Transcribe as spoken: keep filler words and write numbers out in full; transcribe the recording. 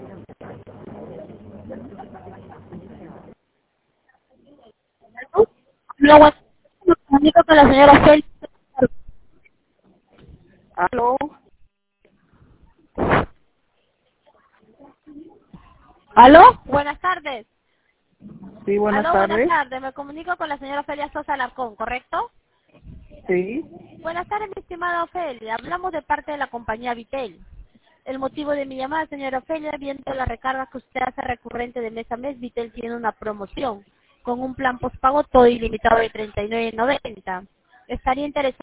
Luego, me comunico con la señora Ofelia. ¿Aló? ¿Aló? Buenas tardes. Sí, buenas Aló, buenas tardes. tardes. Me comunico con la señora Ofelia Sosa Alarcón, ¿correcto? Sí. Buenas tardes, mi estimada Ofelia. Hablamos de parte de la compañía Vitel. El motivo de mi llamada, señora Ofelia, viendo la recarga que usted hace recurrente de mes a mes, Vitel tiene una promoción con un plan postpago todo ilimitado de treinta y nueve noventa. ¿Estaría interesado